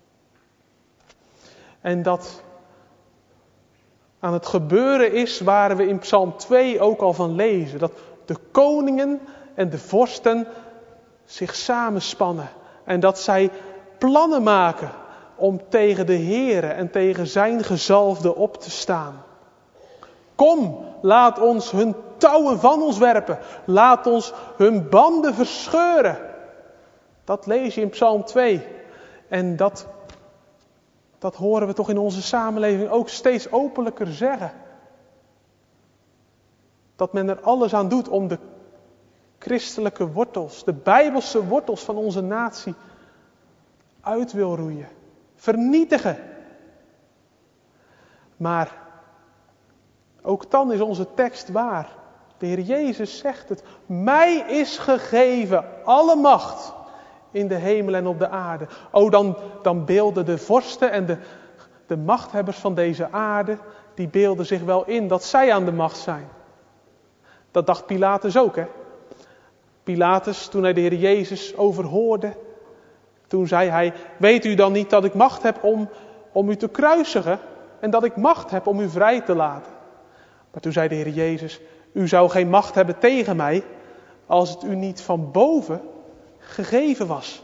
En dat aan het gebeuren is waar we in Psalm twee ook al van lezen. Dat de koningen en de vorsten zich samenspannen. En dat zij plannen maken om tegen de Heere en tegen zijn gezalfde op te staan. Kom, laat ons hun touwen van ons werpen. Laat ons hun banden verscheuren. Dat lees je in Psalm twee. En dat, dat horen we toch in onze samenleving ook steeds openlijker zeggen. Dat men er alles aan doet om de christelijke wortels, de bijbelse wortels van onze natie uit wil roeien. Vernietigen. Maar ook dan is onze tekst waar. De Heer Jezus zegt het. Mij is gegeven alle macht in de hemel en op de aarde. Oh, dan, dan beelden de vorsten en de, de machthebbers van deze aarde, die beelden zich wel in dat zij aan de macht zijn. Dat dacht Pilatus ook, hè. Pilatus, toen hij de Heer Jezus overhoorde, toen zei hij, weet u dan niet dat ik macht heb om, om u te kruisigen en dat ik macht heb om u vrij te laten? Maar toen zei de Heer Jezus, u zou geen macht hebben tegen mij als het u niet van boven gegeven was.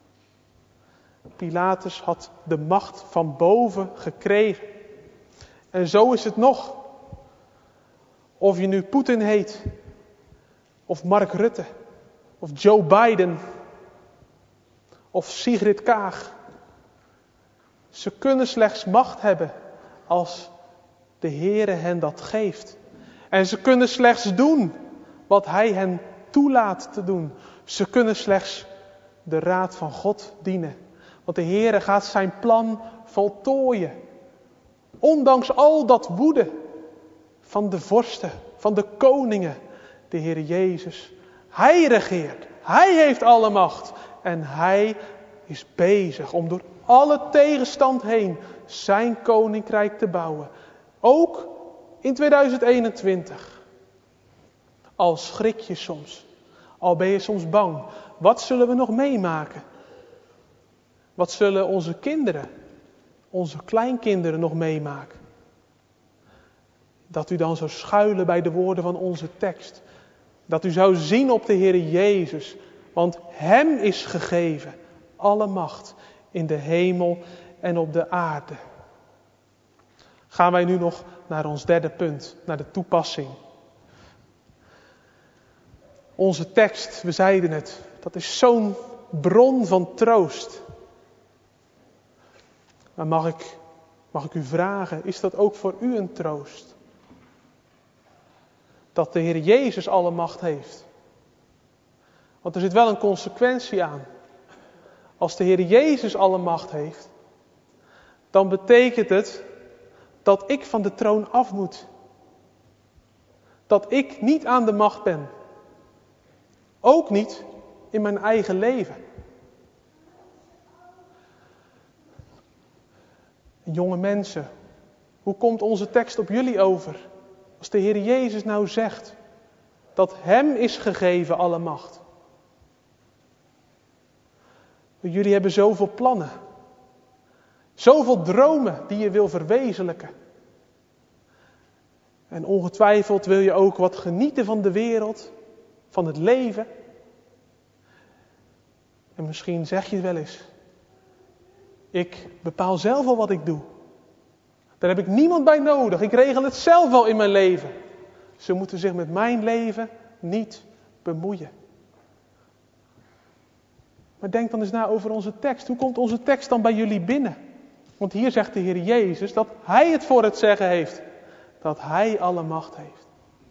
Pilatus had de macht van boven gekregen. En zo is het nog. Of je nu Poetin heet, of Mark Rutte, of Joe Biden, of Sigrid Kaag. Ze kunnen slechts macht hebben als de Heere hen dat geeft. En ze kunnen slechts doen wat Hij hen toelaat te doen. Ze kunnen slechts de raad van God dienen. Want de Heere gaat zijn plan voltooien. Ondanks al dat woede van de vorsten, van de koningen, de Heer Jezus. Hij regeert. Hij heeft alle macht. En Hij is bezig om door alle tegenstand heen zijn koninkrijk te bouwen. Ook in tweeduizend eenentwintig. Al schrik je soms. Al ben je soms bang. Wat zullen we nog meemaken? Wat zullen onze kinderen, onze kleinkinderen nog meemaken? Dat u dan zou schuilen bij de woorden van onze tekst. Dat u zou zien op de Heer Jezus. Want Hem is gegeven alle macht in de hemel en op de aarde. Gaan wij nu nog naar ons derde punt, naar de toepassing. Onze tekst, we zeiden het, dat is zo'n bron van troost. Maar mag ik, mag ik u vragen, is dat ook voor u een troost? Dat de Heer Jezus alle macht heeft. Want er zit wel een consequentie aan. Als de Heer Jezus alle macht heeft, dan betekent het dat ik van de troon af moet. Dat ik niet aan de macht ben. Ook niet in mijn eigen leven. Jonge mensen, hoe komt onze tekst op jullie over? Als de Heer Jezus nou zegt dat Hem is gegeven alle macht. Jullie hebben zoveel plannen. Zoveel dromen die je wil verwezenlijken. En ongetwijfeld wil je ook wat genieten van de wereld, van het leven. En misschien zeg je wel eens, ik bepaal zelf al wat ik doe. Daar heb ik niemand bij nodig. Ik regel het zelf wel in mijn leven. Ze moeten zich met mijn leven niet bemoeien. Maar denk dan eens na over onze tekst. Hoe komt onze tekst dan bij jullie binnen? Want hier zegt de Heer Jezus dat Hij het voor het zeggen heeft. Dat Hij alle macht heeft.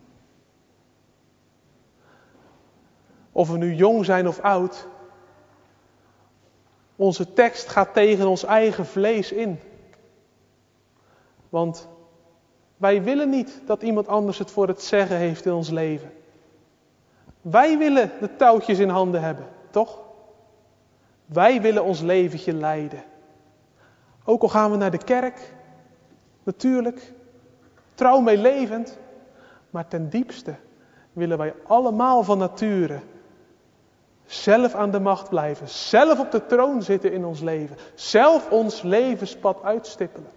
Of we nu jong zijn of oud. Onze tekst gaat tegen ons eigen vlees in. Want wij willen niet dat iemand anders het voor het zeggen heeft in ons leven. Wij willen de touwtjes in handen hebben, toch? Wij willen ons leventje leiden. Ook al gaan we naar de kerk, natuurlijk, trouw meelevend. Maar ten diepste willen wij allemaal van nature zelf aan de macht blijven. Zelf op de troon zitten in ons leven. Zelf ons levenspad uitstippelen.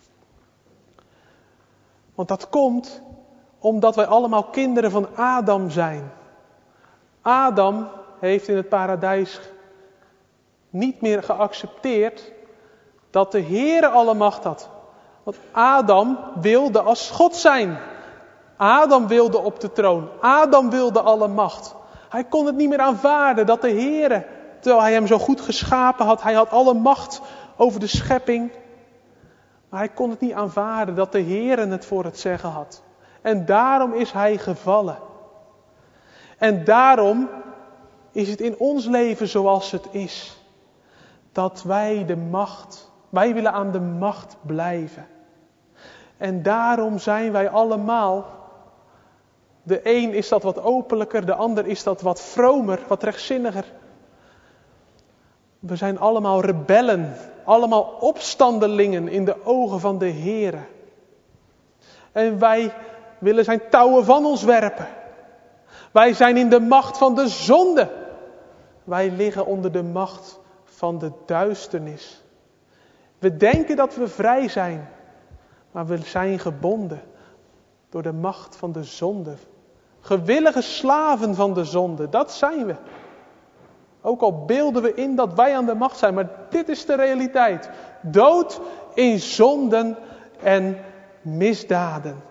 Want dat komt omdat wij allemaal kinderen van Adam zijn. Adam heeft in het paradijs niet meer geaccepteerd dat de Heere alle macht had. Want Adam wilde als God zijn. Adam wilde op de troon. Adam wilde alle macht. Hij kon het niet meer aanvaarden dat de Heere, terwijl hij hem zo goed geschapen had, hij had alle macht over de schepping. Maar hij kon het niet aanvaarden dat de Heere het voor het zeggen had. En daarom is hij gevallen. En daarom is het in ons leven zoals het is. Dat wij de macht, wij willen aan de macht blijven. En daarom zijn wij allemaal De een is dat wat openlijker, de ander is dat wat vromer, wat rechtzinniger. We zijn allemaal rebellen, allemaal opstandelingen in de ogen van de Heere. En wij willen zijn touwen van ons werpen. Wij zijn in de macht van de zonde. Wij liggen onder de macht van de duisternis. We denken dat we vrij zijn, maar we zijn gebonden door de macht van de zonde. Gewillige slaven van de zonde, dat zijn we. Ook al beelden we in dat wij aan de macht zijn, maar dit is de realiteit. Dood in zonden en misdaden.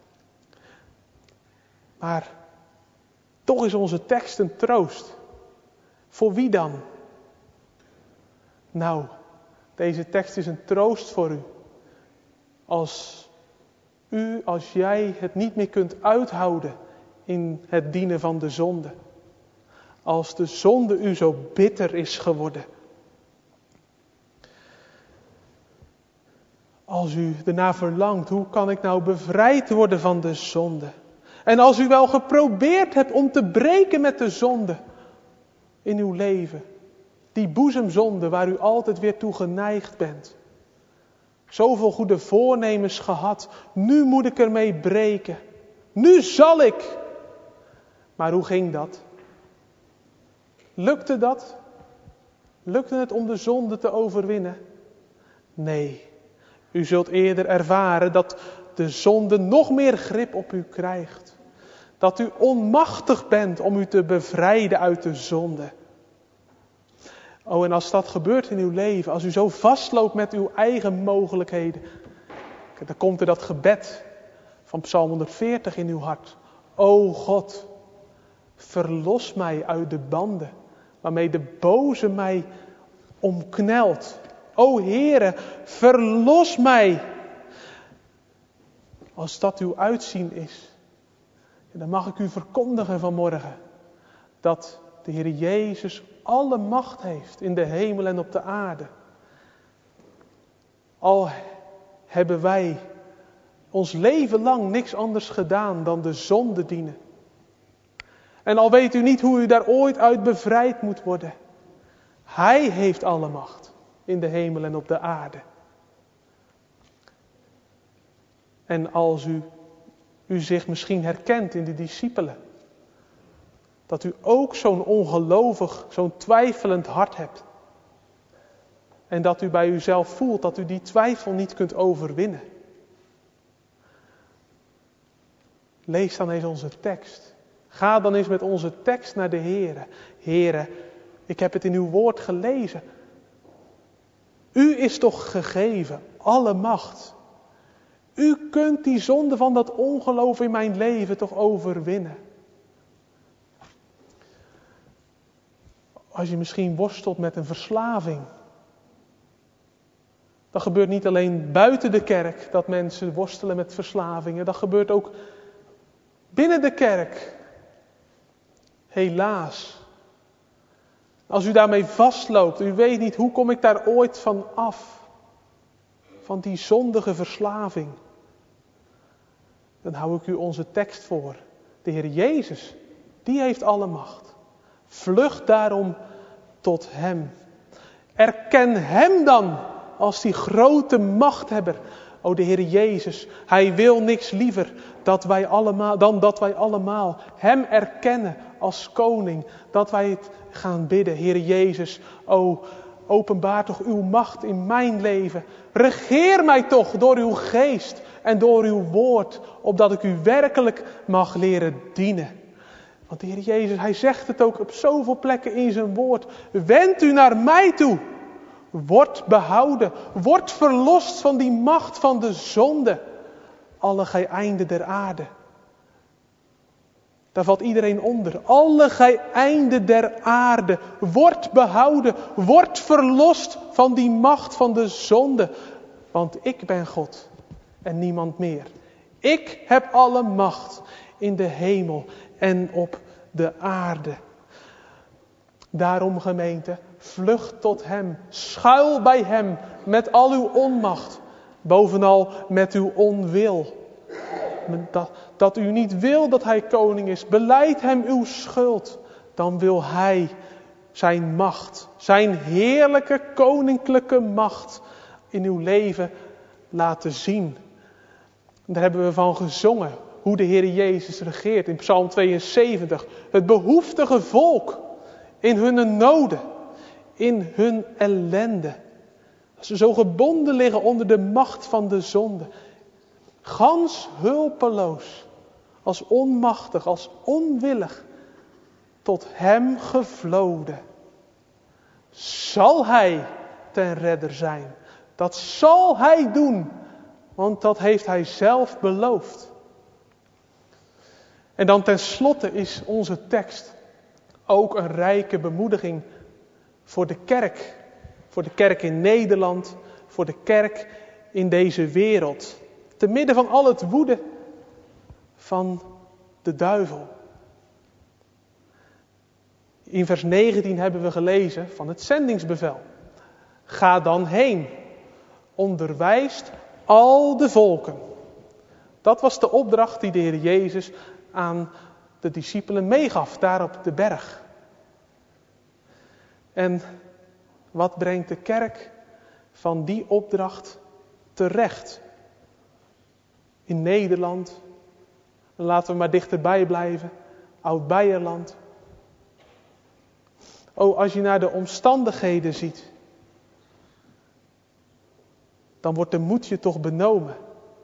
Maar toch is onze tekst een troost. Voor wie dan? Nou, deze tekst is een troost voor u. Als u, als jij het niet meer kunt uithouden in het dienen van de zonde. Als de zonde u zo bitter is geworden. Als u ernaar verlangt, hoe kan ik nou bevrijd worden van de zonde? En als u wel geprobeerd hebt om te breken met de zonde in uw leven. Die boezemzonde waar u altijd weer toe geneigd bent. Zoveel goede voornemens gehad. Nu moet ik ermee breken. Nu zal ik. Maar hoe ging dat? Lukte dat? Lukte het om de zonde te overwinnen? Nee. U zult eerder ervaren dat de zonde nog meer grip op u krijgt. Dat u onmachtig bent om u te bevrijden uit de zonde. Oh, en als dat gebeurt in uw leven, als u zo vastloopt met uw eigen mogelijkheden, dan komt er dat gebed van Psalm honderdveertig in uw hart. O God, verlos mij uit de banden waarmee de boze mij omknelt. O Heere, verlos mij. Als dat uw uitzien is, dan mag ik u verkondigen vanmorgen dat de Heer Jezus alle macht heeft in de hemel en op de aarde. Al hebben wij ons leven lang niks anders gedaan dan de zonde dienen. En al weet u niet hoe u daar ooit uit bevrijd moet worden. Hij heeft alle macht in de hemel en op de aarde. En als u, u zich misschien herkent in de discipelen. Dat u ook zo'n ongelovig, zo'n twijfelend hart hebt. En dat u bij uzelf voelt dat u die twijfel niet kunt overwinnen. Lees dan eens onze tekst. Ga dan eens met onze tekst naar de Heere. Heere, ik heb het in uw woord gelezen. U is toch gegeven, alle macht. U kunt die zonde van dat ongeloof in mijn leven toch overwinnen. Als je misschien worstelt met een verslaving. Dat gebeurt niet alleen buiten de kerk dat mensen worstelen met verslavingen. Dat gebeurt ook binnen de kerk. Helaas. Als u daarmee vastloopt, u weet niet hoe kom ik daar ooit van af. Van die zondige verslaving. Dan hou ik u onze tekst voor. De Heer Jezus, die heeft alle macht. Vlucht daarom tot Hem. Erken Hem dan als die grote machthebber. O, de Heer Jezus, Hij wil niks liever dat wij allemaal, dan dat wij allemaal Hem erkennen als koning. Dat wij het gaan bidden. Heer Jezus, o, openbaar toch uw macht in mijn leven. Regeer mij toch door uw geest en door uw woord, opdat ik u werkelijk mag leren dienen. Want de Heer Jezus, Hij zegt het ook op zoveel plekken in zijn woord. Wend u naar mij toe. Word behouden. Word verlost van die macht van de zonde. Alle gij einden der aarde. Daar valt iedereen onder. Alle gij einden der aarde. Word behouden. Word verlost van die macht van de zonde. Want ik ben God en niemand meer. Ik heb alle macht in de hemel en op de aarde. Daarom, gemeente, vlucht tot Hem. Schuil bij Hem met al uw onmacht. Bovenal met uw onwil. Dat, dat u niet wil dat hij koning is. Belijd hem uw schuld. Dan wil hij zijn macht, zijn heerlijke koninklijke macht in uw leven laten zien. Daar hebben we van gezongen, hoe de Heer Jezus regeert in Psalm tweeënzeventig. Het behoeftige volk in hun noden, in hun ellende. Dat ze zo gebonden liggen onder de macht van de zonde. Gans hulpeloos, als onmachtig, als onwillig, tot hem gevloden. Zal hij ten redder zijn? Dat zal hij doen, want dat heeft hij zelf beloofd. En dan tenslotte is onze tekst ook een rijke bemoediging voor de kerk. Voor de kerk in Nederland, voor de kerk in deze wereld. Te midden van al het woede van de duivel. In vers negentien hebben we gelezen van het zendingsbevel. Ga dan heen, onderwijst al de volken. Dat was de opdracht die de Heer Jezus aan de discipelen meegaf, daar op de berg. En wat brengt de kerk van die opdracht terecht? In Nederland, en laten we maar dichterbij blijven, Oud-Beierland. Oh, als je naar de omstandigheden ziet, dan wordt de moed je toch benomen.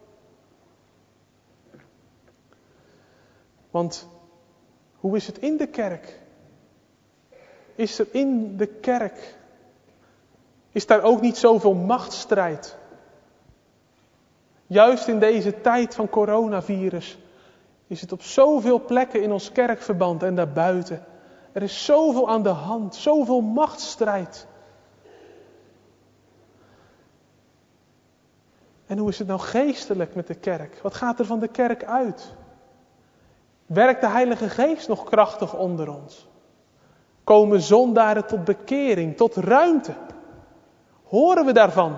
Want hoe is het in de kerk? Is er in de kerk, is daar ook niet zoveel machtsstrijd? Juist in deze tijd van coronavirus is het op zoveel plekken in ons kerkverband en daarbuiten. Er is zoveel aan de hand, zoveel machtsstrijd. En hoe is het nou geestelijk met de kerk? Wat gaat er van de kerk uit? Werkt de Heilige Geest nog krachtig onder ons? Komen zondaren tot bekering, tot ruimte? Horen we daarvan?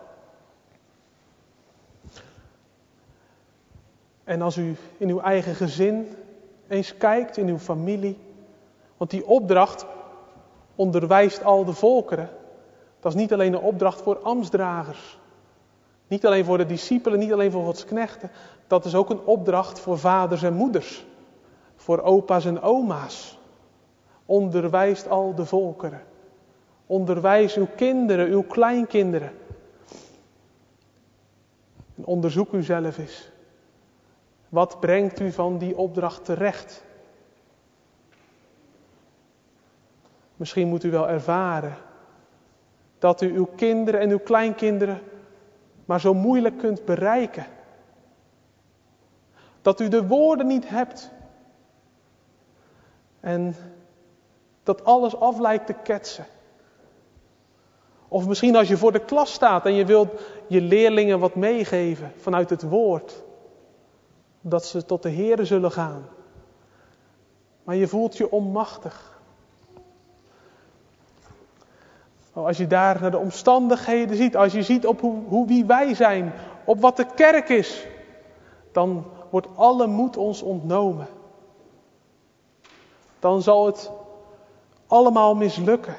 En als u in uw eigen gezin eens kijkt, in uw familie. Want die opdracht onderwijst al de volkeren. Dat is niet alleen een opdracht voor ambtsdragers. Niet alleen voor de discipelen, niet alleen voor Gods knechten. Dat is ook een opdracht voor vaders en moeders. Voor opa's en oma's. Onderwijst al de volkeren. Onderwijs uw kinderen, uw kleinkinderen. En onderzoek uzelf eens. Wat brengt u van die opdracht terecht? Misschien moet u wel ervaren dat u uw kinderen en uw kleinkinderen maar zo moeilijk kunt bereiken. Dat u de woorden niet hebt. En dat alles af lijkt te ketsen. Of misschien als je voor de klas staat en je wilt je leerlingen wat meegeven vanuit het woord. Dat ze tot de Here zullen gaan. Maar je voelt je onmachtig. Als je daar naar de omstandigheden ziet, als je ziet op hoe, hoe wie wij zijn, op wat de kerk is, dan wordt alle moed ons ontnomen. Dan zal het allemaal mislukken.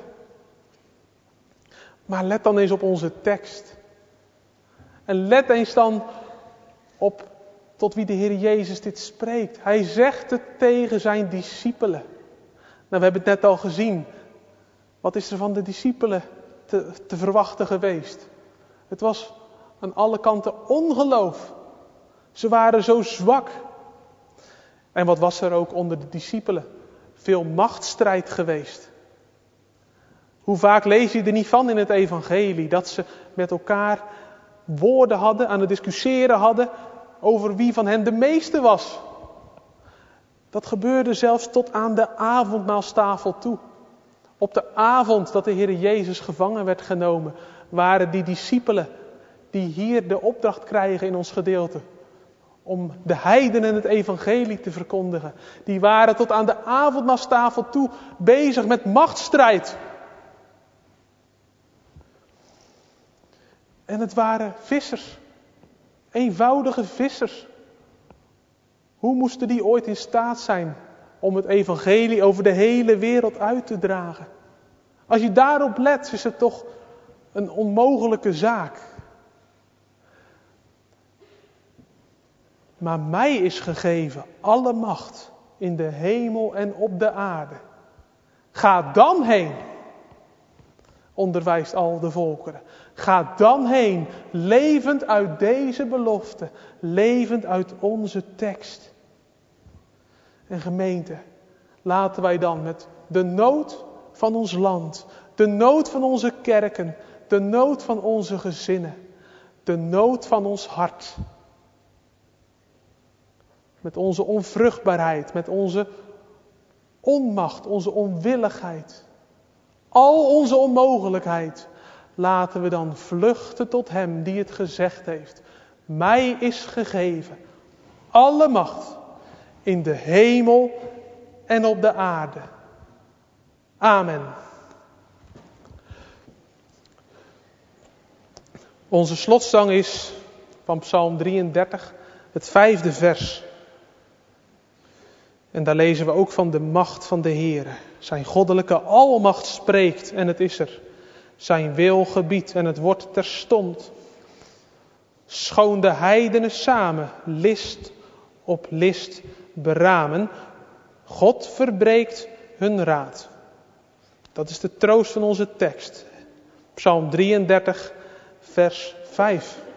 Maar let dan eens op onze tekst. En let eens dan op tot wie de Heer Jezus dit spreekt. Hij zegt het tegen zijn discipelen. Nou, we hebben het net al gezien. Wat is er van de discipelen te, te verwachten geweest? Het was aan alle kanten ongeloof. Ze waren zo zwak. En wat was er ook onder de discipelen? Veel machtsstrijd geweest. Hoe vaak lees je er niet van in het evangelie? Dat ze met elkaar woorden hadden, aan het discussiëren hadden over wie van hen de meeste was. Dat gebeurde zelfs tot aan de avondmaalstafel toe. Op de avond dat de Heer Jezus gevangen werd genomen, waren die discipelen die hier de opdracht krijgen in ons gedeelte. Om de heidenen het evangelie te verkondigen. Die waren tot aan de avondmaalstafel toe bezig met machtsstrijd. En het waren vissers. Eenvoudige vissers. Hoe moesten die ooit in staat zijn om het evangelie over de hele wereld uit te dragen? Als je daarop let, is het toch een onmogelijke zaak. Maar mij is gegeven alle macht in de hemel en op de aarde. Ga dan heen, onderwijst al de volkeren. Ga dan heen, levend uit deze belofte, levend uit onze tekst. En gemeente, laten wij dan met de nood van ons land, de nood van onze kerken, de nood van onze gezinnen, de nood van ons hart, met onze onvruchtbaarheid, met onze onmacht, onze onwilligheid, al onze onmogelijkheid, laten we dan vluchten tot Hem die het gezegd heeft. Mij is gegeven alle macht in de hemel en op de aarde. Amen. Onze slotzang is van Psalm drieëndertig, het vijfde vers. En daar lezen we ook van de macht van de Heere. Zijn goddelijke almacht spreekt en het is er. Zijn wil gebiedt en het wordt terstond. Schoon de heidenen samen list op list beramen. God verbreekt hun raad. Dat is de troost van onze tekst. Psalm drieëndertig, vers vijf.